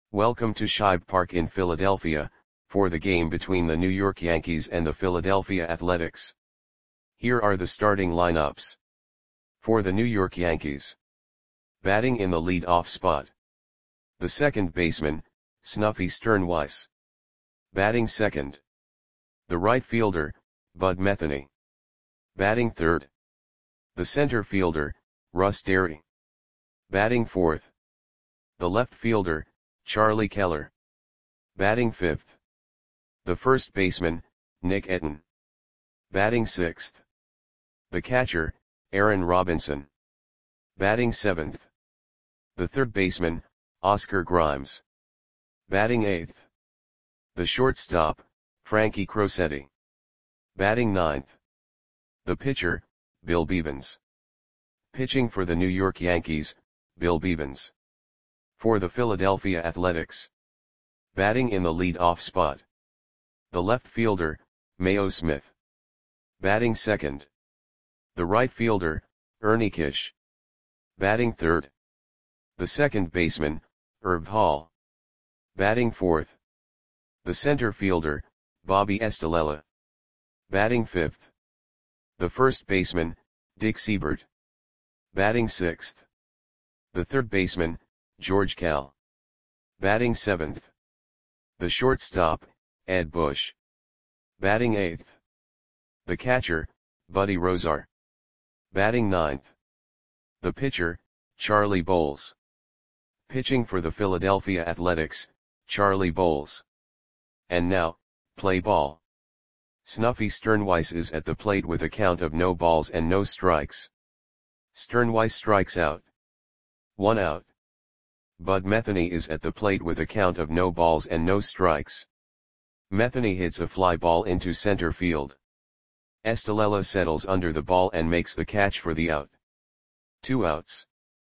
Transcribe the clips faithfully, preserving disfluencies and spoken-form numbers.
Welcome to Shibe Park in Philadelphia, for the game between the New York Yankees and the Philadelphia Athletics. Here are the starting lineups. For the New York Yankees. Batting in the lead-off spot. The second baseman, Snuffy Sternweiss. Batting second. The right fielder, Bud Metheny. Batting third. The center fielder, Russ Derry. Batting fourth. The left fielder, Charlie Keller. Batting fifth. The first baseman, Nick Etten. Batting sixth. The catcher, Aaron Robinson. Batting seventh. The third baseman, Oscar Grimes. Batting eighth. The shortstop, Frankie Crosetti. Batting ninth. The pitcher, Bill Bevens. Pitching for the New York Yankees, Bill Bevens. For the Philadelphia Athletics. Batting in the lead-off spot. The left fielder, Mayo Smith. Batting second. The right fielder, Ernie Kish. Batting third. The second baseman, Herb Hall. Batting fourth. The center fielder, Bobby Estalella. Batting fifth. The first baseman, Dick Siebert. Batting sixth. The third baseman, George Kell. Batting seventh. The shortstop, Ed Bush. Batting eighth. The catcher, Buddy Rozar. Batting ninth. The pitcher, Charlie Bowles. Pitching for the Philadelphia Athletics, Charlie Bowles. And now, play ball. Snuffy Sternweiss is at the plate with a count of no balls and no strikes. Sternweiss strikes out. One out. Bud Metheny is at the plate with a count of no balls and no strikes. Metheny hits a fly ball into center field. Estalella settles under the ball and makes the catch for the out. Two outs.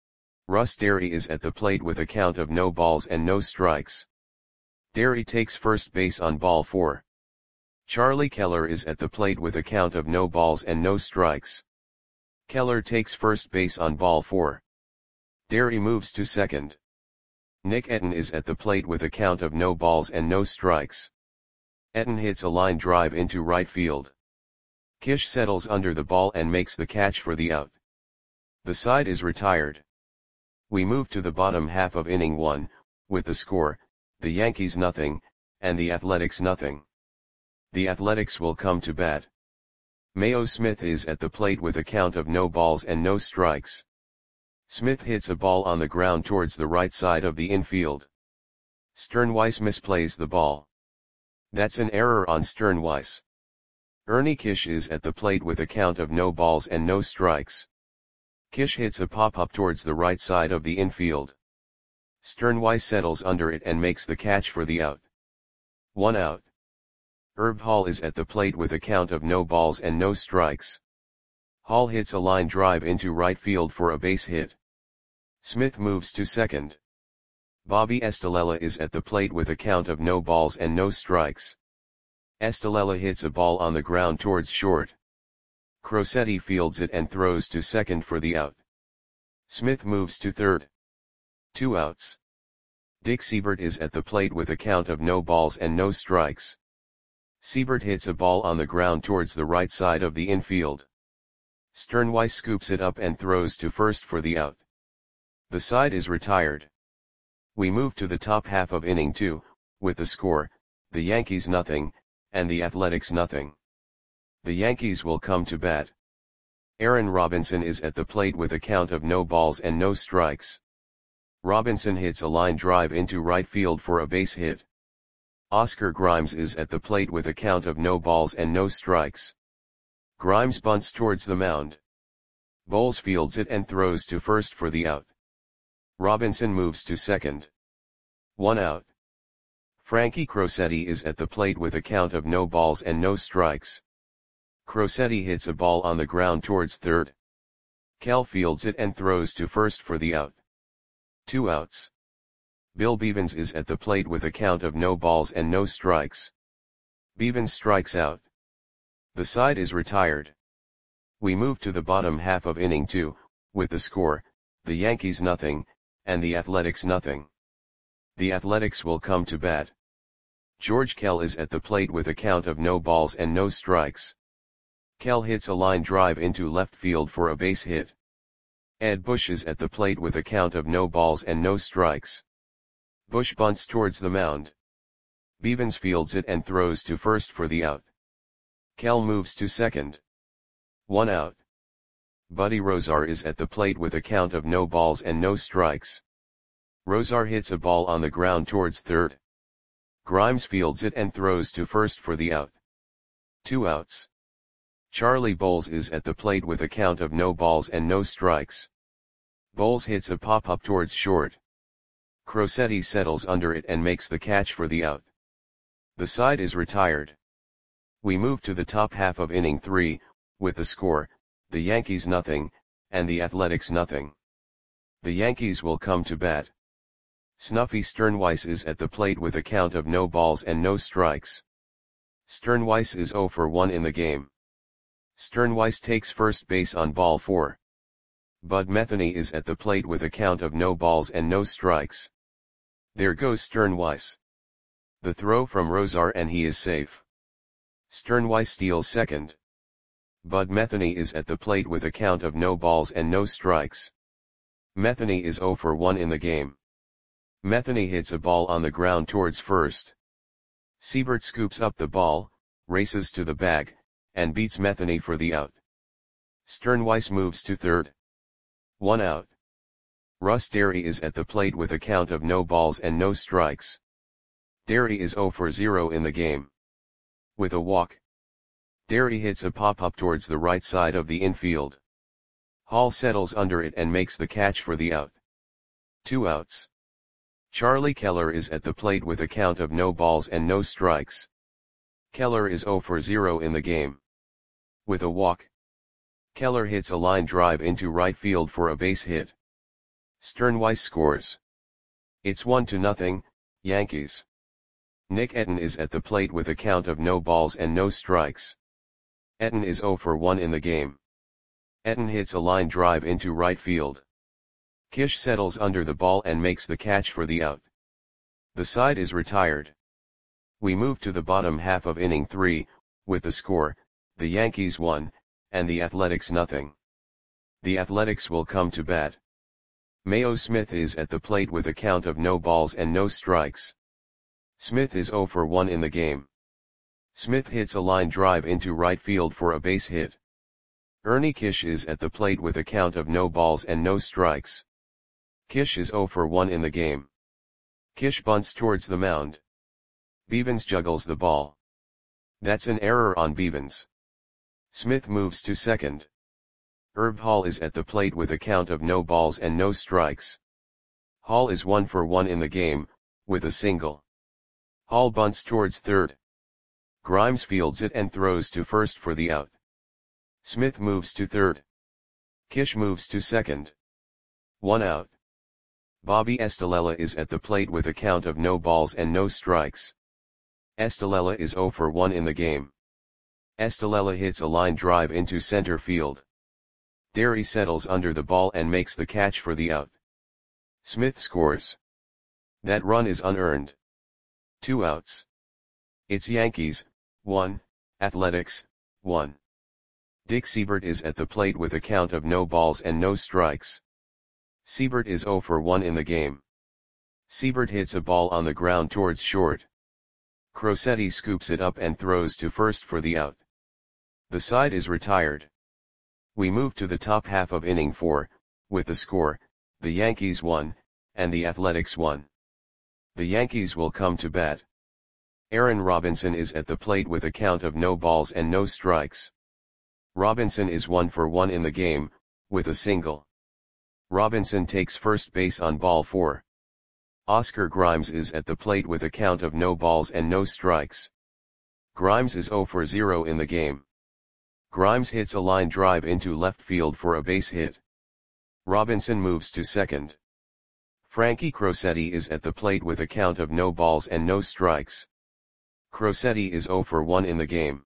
Russ Derry is at the plate with a count of no balls and no strikes. Derry takes first base on ball four. Charlie Keller is at the plate with a count of no balls and no strikes. Keller takes first base on ball four. Derry moves to second. Nick Etten is at the plate with a count of no balls and no strikes. Etten hits a line drive into right field. Kish settles under the ball and makes the catch for the out. The side is retired. We move to the bottom half of inning one, with the score, the Yankees nothing, and the Athletics nothing. The Athletics will come to bat. Mayo Smith is at the plate with a count of no balls and no strikes. Smith hits a ball on the ground towards the right side of the infield. Sternweiss misplays the ball. That's an error on Sternweiss. Ernie Kish is at the plate with a count of no balls and no strikes. Kish hits a pop-up towards the right side of the infield. Sternweiss settles under it and makes the catch for the out. One out. Herb Hall is at the plate with a count of no balls and no strikes. Hall hits a line drive into right field for a base hit. Smith moves to second. Bobby Estalella is at the plate with a count of no balls and no strikes. Estalella hits a ball on the ground towards short. Crosetti fields it and throws to second for the out. Smith moves to third. Two outs. Dick Siebert is at the plate with a count of no balls and no strikes. Siebert hits a ball on the ground towards the right side of the infield. Sternweiss scoops it up and throws to first for the out. The side is retired. We move to the top half of inning two, with the score, the Yankees nothing, and the Athletics nothing. The Yankees will come to bat. Aaron Robinson is at the plate with a count of no balls and no strikes. Robinson hits a line drive into right field for a base hit. Oscar Grimes is at the plate with a count of no balls and no strikes. Grimes bunts towards the mound. Bowles fields it and throws to first for the out. Robinson moves to second. One out. Frankie Crosetti is at the plate with a count of no balls and no strikes. Crosetti hits a ball on the ground towards third. Kell fields it and throws to first for the out. Two outs. Bill Bevens is at the plate with a count of no balls and no strikes. Bevens strikes out. The side is retired. We move to the bottom half of inning two, with the score, the Yankees nothing, and the Athletics nothing. The Athletics will come to bat. George Kell is at the plate with a count of no balls and no strikes. Kell hits a line drive into left field for a base hit. Ed Bush is at the plate with a count of no balls and no strikes. Bush bunts towards the mound. Bevans fields it and throws to first for the out. Kell moves to second. One out. Buddy Rosar is at the plate with a count of no balls and no strikes. Rosar hits a ball on the ground towards third. Grimes fields it and throws to first for the out. Two outs. Charlie Bowles is at the plate with a count of no balls and no strikes. Bowles hits a pop-up towards short. Crosetti settles under it and makes the catch for the out. The side is retired. We move to the top half of inning three, with the score, the Yankees nothing, and the Athletics nothing. The Yankees will come to bat. Snuffy Sternweiss is at the plate with a count of no balls and no strikes. Sternweiss is oh for one in the game. Sternweiss takes first base on ball four. Bud Metheny is at the plate with a count of no balls and no strikes. There goes Sternweiss. The throw from Rosar and he is safe. Sternweiss steals second. Bud Metheny is at the plate with a count of no balls and no strikes. Metheny is oh for one in the game. Metheny hits a ball on the ground towards first. Siebert scoops up the ball, races to the bag, and beats Metheny for the out. Sternweiss moves to third. One out. Russ Derry is at the plate with a count of no balls and no strikes. Derry is oh for zero in the game. With a walk. Derry hits a pop-up towards the right side of the infield. Hall settles under it and makes the catch for the out. Two outs. Charlie Keller is at the plate with a count of no balls and no strikes. Keller is oh for zero in the game. With a walk. Keller hits a line drive into right field for a base hit. Sternweiss scores. It's one to nothing, Yankees. Nick Etten is at the plate with a count of no balls and no strikes. Etten is oh for one in the game. Etten hits a line drive into right field. Kish settles under the ball and makes the catch for the out. The side is retired. We move to the bottom half of inning three, with the score, the Yankees one, and the Athletics nothing. The Athletics will come to bat. Mayo Smith is at the plate with a count of no balls and no strikes. Smith is oh for one in the game. Smith hits a line drive into right field for a base hit. Ernie Kish is at the plate with a count of no balls and no strikes. Kish is oh for one in the game. Kish bunts towards the mound. Bevans juggles the ball. That's an error on Bevans. Smith moves to second. Herb Hall is at the plate with a count of no balls and no strikes. Hall is one for one in the game, with a single. Hall bunts towards third. Grimes fields it and throws to first for the out. Smith moves to third. Kish moves to second. One out. Bobby Estalella is at the plate with a count of no balls and no strikes. Estalella is oh for one in the game. Estalella hits a line drive into center field. Derry settles under the ball and makes the catch for the out. Smith scores. That run is unearned. Two outs. It's Yankees, one, Athletics, one. Dick Siebert is at the plate with a count of no balls and no strikes. Siebert is oh for one in the game. Siebert hits a ball on the ground towards short. Crosetti scoops it up and throws to first for the out. The side is retired. We move to the top half of inning four, with the score, the Yankees one, and the Athletics one. The Yankees will come to bat. Aaron Robinson is at the plate with a count of no balls and no strikes. Robinson is one for one in the game, with a single. Robinson takes first base on ball four. Oscar Grimes is at the plate with a count of no balls and no strikes. Grimes is oh for zero in the game. Grimes hits a line drive into left field for a base hit. Robinson moves to second. Frankie Crosetti is at the plate with a count of no balls and no strikes. Crosetti is oh for one in the game.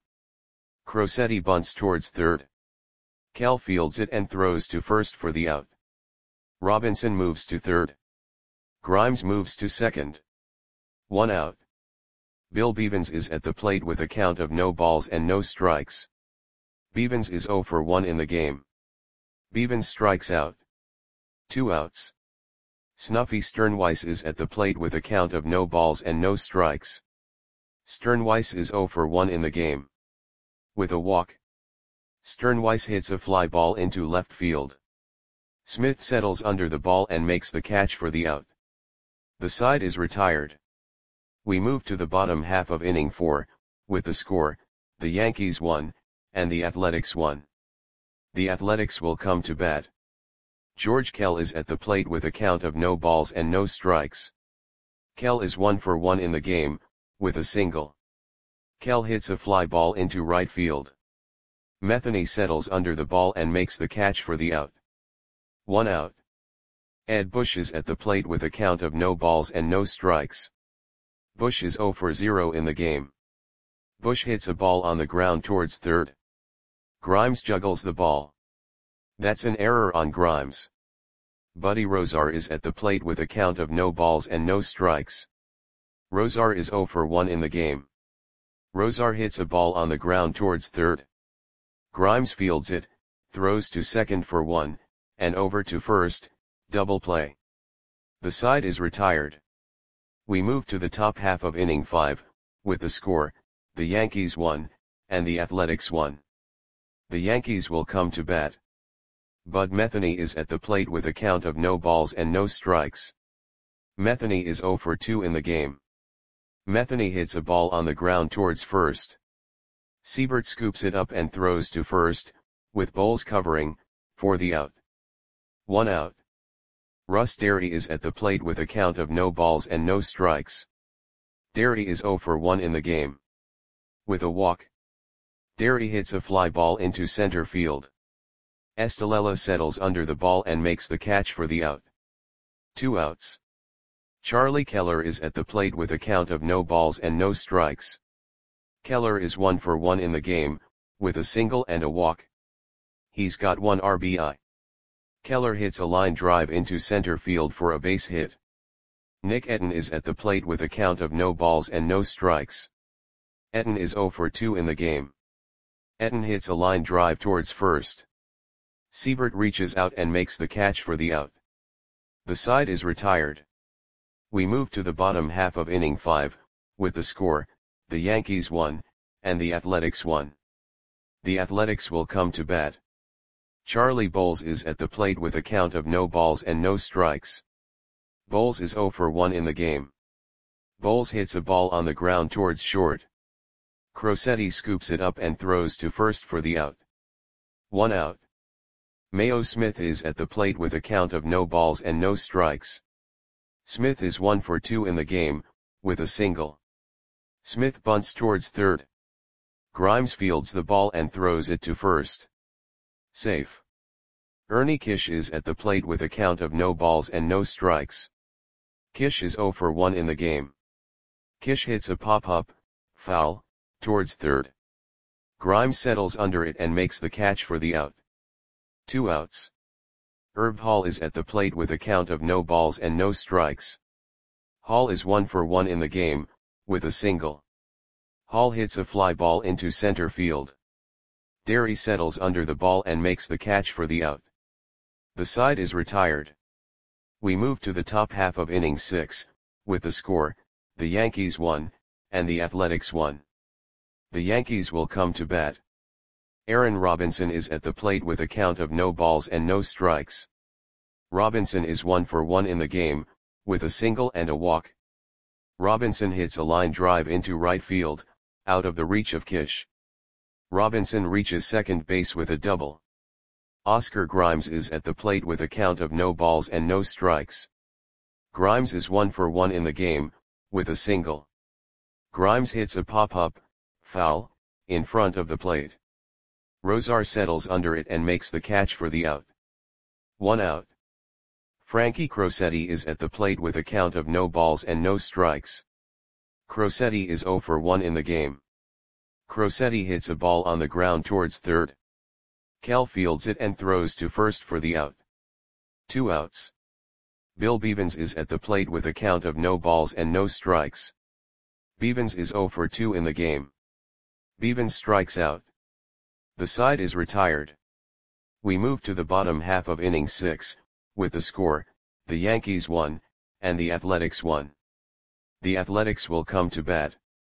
Crosetti bunts towards third. Kell fields it and throws to first for the out. Robinson moves to third. Grimes moves to second. One out. Bill Bevans is at the plate with a count of no balls and no strikes. Bevans is zero for one in the game. Bevans strikes out. Two outs. Snuffy Sternweiss is at the plate with a count of no balls and no strikes. Sternweiss is zero for one in the game. With a walk. Sternweiss hits a fly ball into left field. Smith settles under the ball and makes the catch for the out. The side is retired. We move to the bottom half of inning four, with the score, the Yankees won, and the Athletics won. The Athletics will come to bat. George Kell is at the plate with a count of no balls and no strikes. Kell is one for one in the game, with a single. Kell hits a fly ball into right field. Metheny settles under the ball and makes the catch for the out. One out. Ed Bush is at the plate with a count of no balls and no strikes. Bush is zero for zero in the game. Bush hits a ball on the ground towards third. Grimes juggles the ball. That's an error on Grimes. Buddy Rozar is at the plate with a count of no balls and no strikes. Rozar is zero for one in the game. Rozar hits a ball on the ground towards third. Grimes fields it, throws to second for one, and over to first, double play. The side is retired. We move to the top half of inning five, with the score, the Yankees won, and the Athletics won. The Yankees will come to bat. Bud Metheny is at the plate with a count of no balls and no strikes. Metheny is zero for two in the game. Metheny hits a ball on the ground towards first. Siebert scoops it up and throws to first, with Bowles covering, for the out. One out. Russ Derry is at the plate with a count of no balls and no strikes. Derry is zero for one in the game. With a walk. Derry hits a fly ball into center field. Estalella settles under the ball and makes the catch for the out. Two outs. Charlie Keller is at the plate with a count of no balls and no strikes. Keller is one for one in the game, with a single and a walk. He's got one R B I. Keller hits a line drive into center field for a base hit. Nick Etten is at the plate with a count of no balls and no strikes. Etten is zero for two in the game. Etten hits a line drive towards first. Siebert reaches out and makes the catch for the out. The side is retired. We move to the bottom half of inning five, with the score, the Yankees won, and the Athletics won. The Athletics will come to bat. Charlie Bowles is at the plate with a count of no balls and no strikes. Bowles is zero for one in the game. Bowles hits a ball on the ground towards short. Crosetti scoops it up and throws to first for the out. One out. Mayo Smith is at the plate with a count of no balls and no strikes. Smith is one for two in the game, with a single. Smith bunts towards third. Grimes fields the ball and throws it to first. Safe. Ernie Kish is at the plate with a count of no balls and no strikes. Kish is zero for one in the game. Kish hits a pop-up, foul, towards third. Grimes settles under it and makes the catch for the out. Two outs. Herb Hall is at the plate with a count of no balls and no strikes. Hall is one for one in the game, with a single. Hall hits a fly ball into center field. Derry settles under the ball and makes the catch for the out. The side is retired. We move to the top half of inning six, with the score, the Yankees won, and the Athletics won. The Yankees will come to bat. Aaron Robinson is at the plate with a count of no balls and no strikes. Robinson is one for one in the game, with a single and a walk. Robinson hits a line drive into right field, out of the reach of Kish. Robinson reaches second base with a double. Oscar Grimes is at the plate with a count of no balls and no strikes. Grimes is one for one in the game, with a single. Grimes hits a pop-up, foul, in front of the plate. Rozar settles under it and makes the catch for the out. One out. Frankie Crosetti is at the plate with a count of no balls and no strikes. Crosetti is zero for one in the game. Crosetti hits a ball on the ground towards third. Kell fields it and throws to first for the out. Two outs. Bill Bevans is at the plate with a count of no balls and no strikes. Bevans is zero for two in the game. Bevans strikes out. The side is retired. We move to the bottom half of inning six, with the score, the Yankees won, and the Athletics won. The Athletics will come to bat.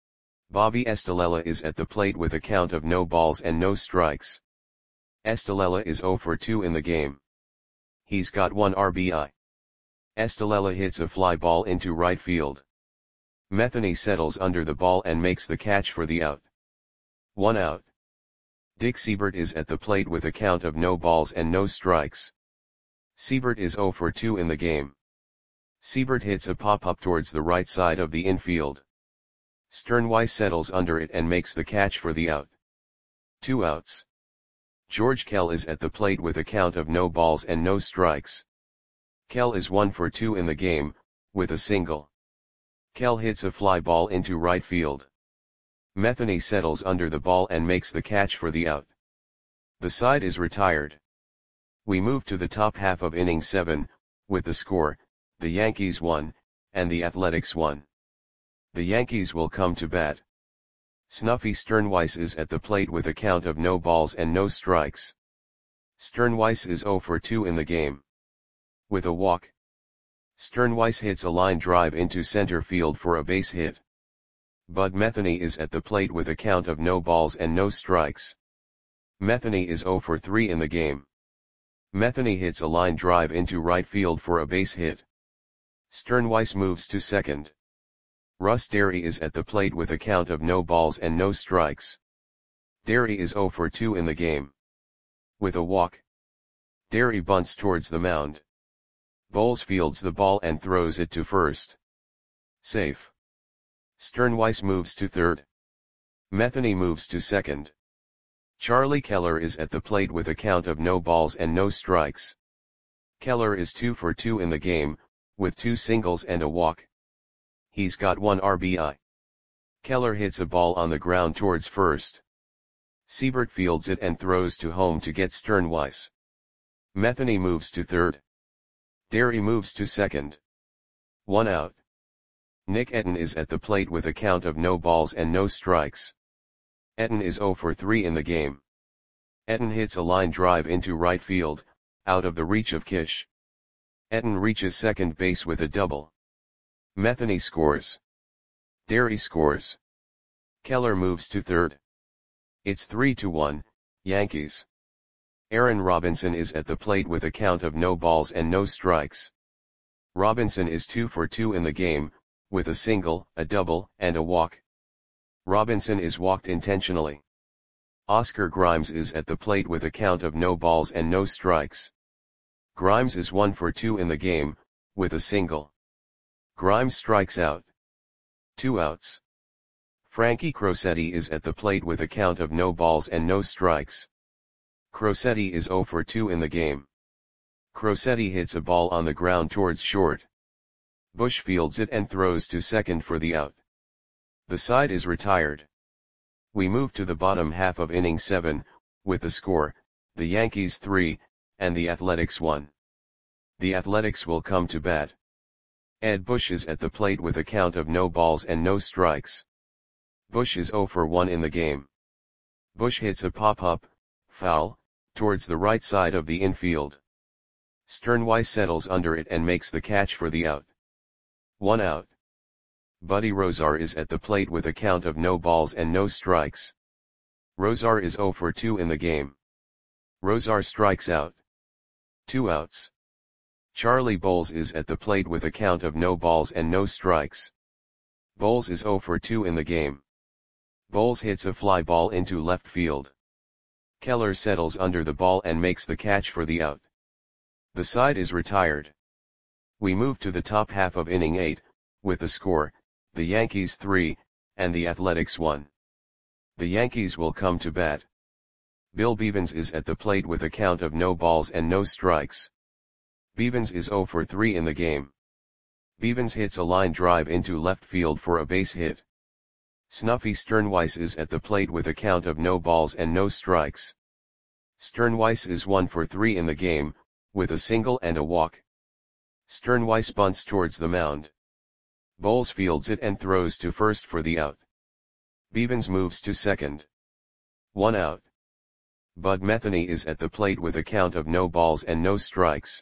Bobby Estalella is at the plate with a count of no balls and no strikes. Estalella is zero for two in the game. He's got one R B I. Estalella hits a fly ball into right field. Metheny settles under the ball and makes the catch for the out. One out. Dick Seibert is at the plate with a count of no balls and no strikes. Seibert is zero for two in the game. Seibert hits a pop-up towards the right side of the infield. Sternweiss settles under it and makes the catch for the out. Two outs. George Kell is at the plate with a count of no balls and no strikes. Kell is one for two in the game, with a single. Kell hits a fly ball into right field. Metheny settles under the ball and makes the catch for the out. The side is retired. We move to the top half of inning seven, with the score, the Yankees won, and the Athletics won. The Yankees will come to bat. Snuffy Sternweiss is at the plate with a count of no balls and no strikes. Sternweiss is zero for two in the game. With a walk. Sternweiss hits a line drive into center field for a base hit. Bud Metheny is at the plate with a count of no balls and no strikes. Metheny is zero for three in the game. Metheny hits a line drive into right field for a base hit. Sternweiss moves to second. Russ Derry is at the plate with a count of no balls and no strikes. Derry is zero for two in the game. With a walk. Derry bunts towards the mound. Bowles fields the ball and throws it to first. Safe. Sternweiss moves to third. Metheny moves to second. Charlie Keller is at the plate with a count of no balls and no strikes. Keller is two for two in the game, with two singles and a walk. He's got one R B I. Keller hits a ball on the ground towards first. Seibert fields it and throws to home to get Sternweiss. Metheny moves to third. Derry moves to second. One out. Nick Etten is at the plate with a count of no balls and no strikes. Etten is zero for three in the game. Etten hits a line drive into right field, out of the reach of Kish. Etten reaches second base with a double. Metheny scores. Derry scores. Keller moves to third. It's three to one, Yankees. Aaron Robinson is at the plate with a count of no balls and no strikes. Robinson is two for two in the game, with a single, a double, and a walk. Robinson is walked intentionally. Oscar Grimes is at the plate with a count of no balls and no strikes. Grimes is one for two in the game, with a single. Grimes strikes out. Two outs. Frankie Crosetti is at the plate with a count of no balls and no strikes. Crosetti is zero for two in the game. Crosetti hits a ball on the ground towards short. Bush fields it and throws to second for the out. The side is retired. We move to the bottom half of inning seven, with the score, the Yankees three, and the Athletics one. The Athletics will come to bat. Ed Bush is at the plate with a count of no balls and no strikes. Bush is zero for one in the game. Bush hits a pop-up, foul, towards the right side of the infield. Sternweiss settles under it and makes the catch for the out. One out. Buddy Rozar is at the plate with a count of no balls and no strikes. Rozar is zero for two in the game. Rozar strikes out. Two outs. Charlie Bowles is at the plate with a count of no balls and no strikes. Bowles is zero for two in the game. Bowles hits a fly ball into left field. Keller settles under the ball and makes the catch for the out. The side is retired. We move to the top half of inning eight, with the score, the Yankees three, and the Athletics one. The Yankees will come to bat. Bill Bevans is at the plate with a count of no balls and no strikes. Bevans is zero for three in the game. Bevans hits a line drive into left field for a base hit. Snuffy Sternweiss is at the plate with a count of no balls and no strikes. Sternweiss is one for three in the game, with a single and a walk. Sternweiss bunts towards the mound. Bowles fields it and throws to first for the out. Bevans moves to second. One out. Bud Metheny is at the plate with a count of no balls and no strikes.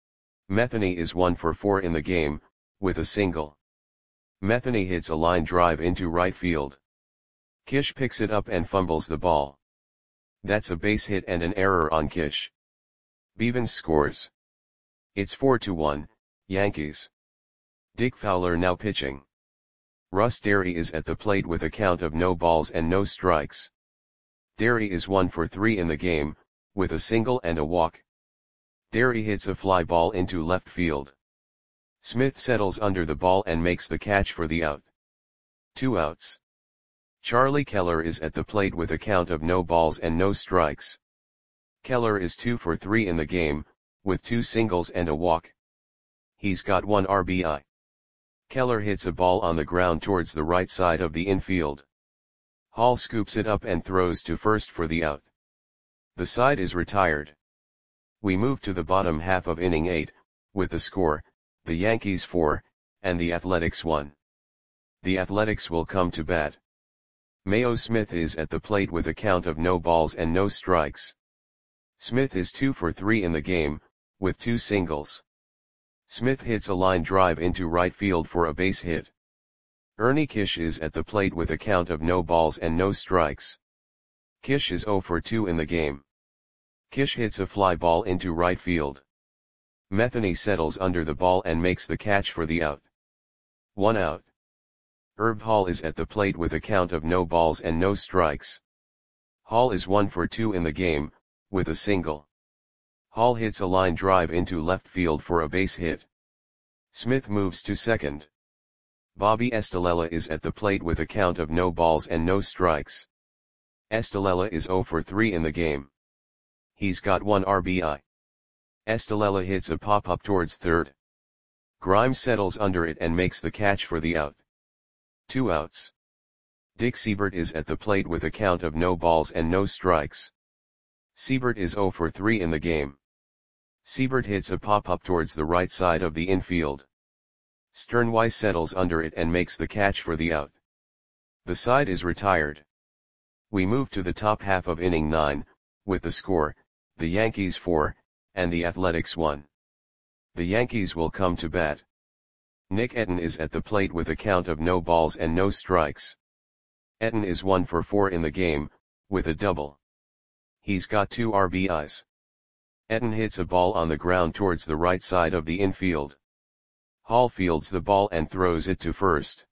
Metheny is one for four in the game, with a single. Metheny hits a line drive into right field. Kish picks it up and fumbles the ball. That's a base hit and an error on Kish. Bevans scores. It's four to one, Yankees. Dick Fowler now pitching. Russ Derry is at the plate with a count of no balls and no strikes. Derry is one for three in the game, with a single and a walk. Derry hits a fly ball into left field. Smith settles under the ball and makes the catch for the out. Two outs. Charlie Keller is at the plate with a count of no balls and no strikes. Keller is two for three in the game, with two singles and a walk. He's got one R B I. Keller hits a ball on the ground towards the right side of the infield. Hall scoops it up and throws to first for the out. The side is retired. We move to the bottom half of inning eight, with the score, the Yankees four, and the Athletics one. The Athletics will come to bat. Mayo Smith is at the plate with a count of no balls and no strikes. Smith is two for three in the game, with two singles. Smith hits a line drive into right field for a base hit. Ernie Kish is at the plate with a count of no balls and no strikes. Kish is zero for two in the game. Kish hits a fly ball into right field. Metheny settles under the ball and makes the catch for the out. One out. Herb Hall is at the plate with a count of no balls and no strikes. Hall is one for two in the game, with a single. Hall hits a line drive into left field for a base hit. Smith moves to second. Bobby Estalella is at the plate with a count of no balls and no strikes. Estalella is zero for three in the game. He's got one R B I. Estalella hits a pop-up towards third. Grimes settles under it and makes the catch for the out. Two outs. Dick Siebert is at the plate with a count of no balls and no strikes. Siebert is zero for three in the game. Siebert hits a pop-up towards the right side of the infield. Sternweiss settles under it and makes the catch for the out. The side is retired. We move to the top half of inning nine, with the score, the Yankees four, and the Athletics one. The Yankees will come to bat. Nick Etten is at the plate with a count of no balls and no strikes. Etten is one for four in the game, with a double. He's got two R B Is. Etten hits a ball on the ground towards the right side of the infield. Hall fields the ball and throws it to first.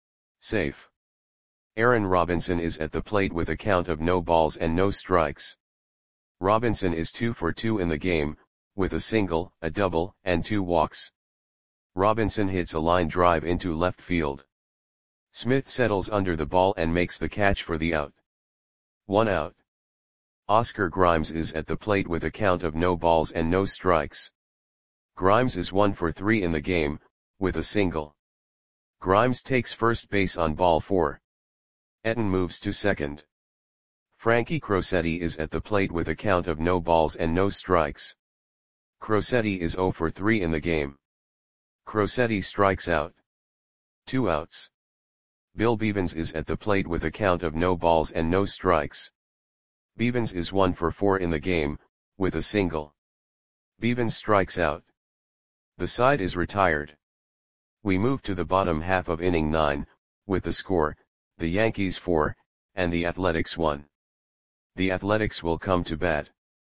Safe. Aaron Robinson is at the plate with a count of no balls and no strikes. Robinson is two for two in the game, with a single, a double, and two walks. Robinson hits a line drive into left field. Smith settles under the ball and makes the catch for the out. One out. Oscar Grimes is at the plate with a count of no balls and no strikes. Grimes is one for three in the game, with a single. Grimes takes first base on ball four. Etten moves to second. Frankie Crosetti is at the plate with a count of no balls and no strikes. Crosetti is zero for three in the game. Crosetti strikes out. Two outs. Bill Bevans is at the plate with a count of no balls and no strikes. Bevans is one for four in the game, with a single. Bevans strikes out. The side is retired. We move to the bottom half of inning nine, with the score, the Yankees four, and the Athletics one. The Athletics will come to bat.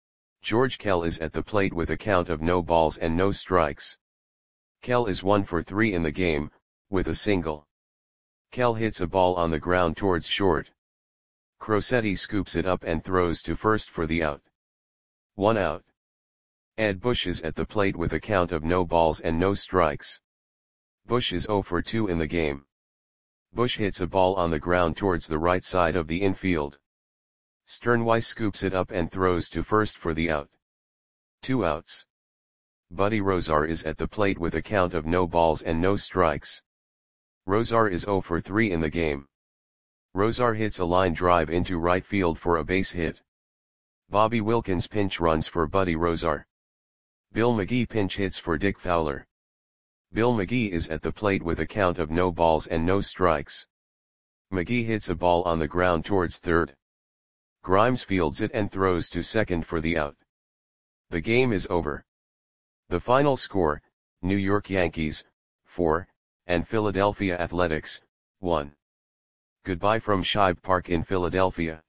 George Kell is at the plate with a count of no balls and no strikes. Kell is one for three in the game, with a single. Kell hits a ball on the ground towards short. Crosetti scoops it up and throws to first for the out. One out. Ed Bush is at the plate with a count of no balls and no strikes. Bush is zero for two in the game. Bush hits a ball on the ground towards the right side of the infield. Sternweiss scoops it up and throws to first for the out. Two outs. Buddy Rozar is at the plate with a count of no balls and no strikes. Rozar is zero for three in the game. Rozar hits a line drive into right field for a base hit. Bobby Wilkins pinch runs for Buddy Rozar. Bill McGee pinch hits for Dick Fowler. Bill McGee is at the plate with a count of no balls and no strikes. McGee hits a ball on the ground towards third. Grimes fields it and throws to second for the out. The game is over. The final score, New York Yankees, four, and Philadelphia Athletics, one. Goodbye from Shibe Park in Philadelphia.